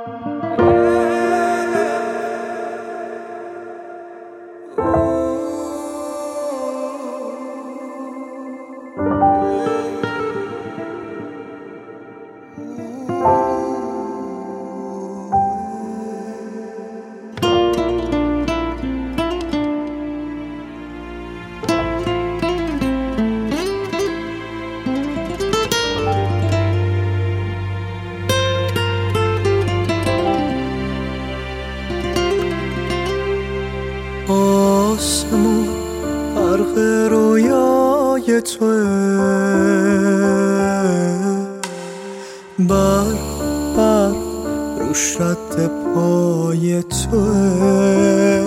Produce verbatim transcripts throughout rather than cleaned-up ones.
آسمون غرق رویای توه، بر بر روش رد پای توه.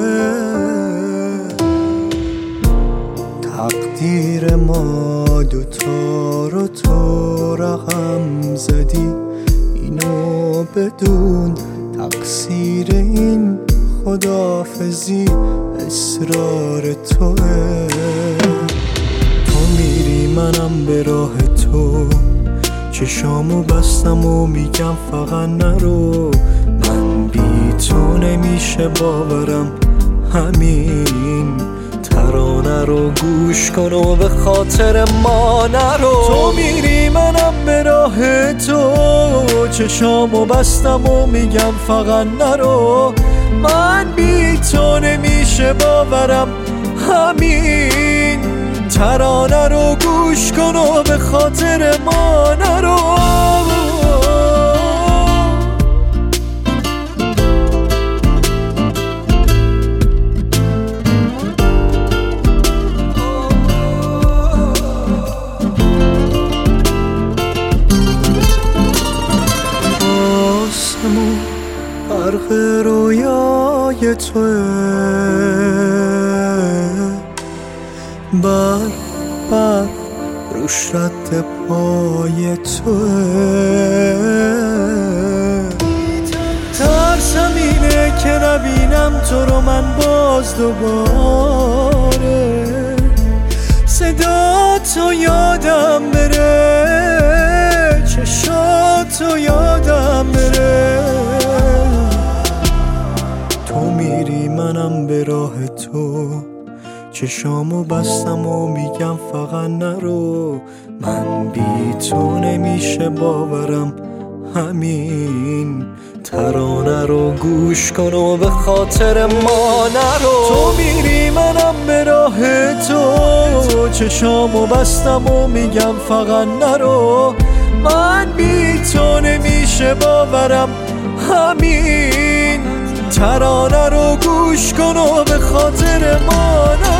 تقدیر ما دوتا رو تو رقم زدی، اینو بدون تقصیر این خداحافظی اصرار توه. تو میری منم به راه تو، چشامو بستم و میگم فقط نرو. من بی تو نمیشه باورم، همین ترانه رو گوش کن و به خاطر ما نرو. تو میری منم به راه تو، چشامو بستم و میگم فقط نرو. من بی تو نمیشه باورم، همین ترانه رو گوش کن و به خاطر ما نرو. آسمون غرق رویای توه، بر بر روش رد پای توه. ترسم اینه که نبینم تو رو من باز دوباره، صدا تو یادم بره، چشاتو یادم بره. تو میری منم به راه تو، چشامو بستم و میگم فقط نرو. من بی تو نمیشه باورم، همین ترانه رو گوش کن و به خاطر ما نرو. تو میری منم به راه تو، چشامو بستم و میگم فقط نرو. من بی تو نمیشه باورم، همین ترانه رو گوش کن و به خاطر ما نرو.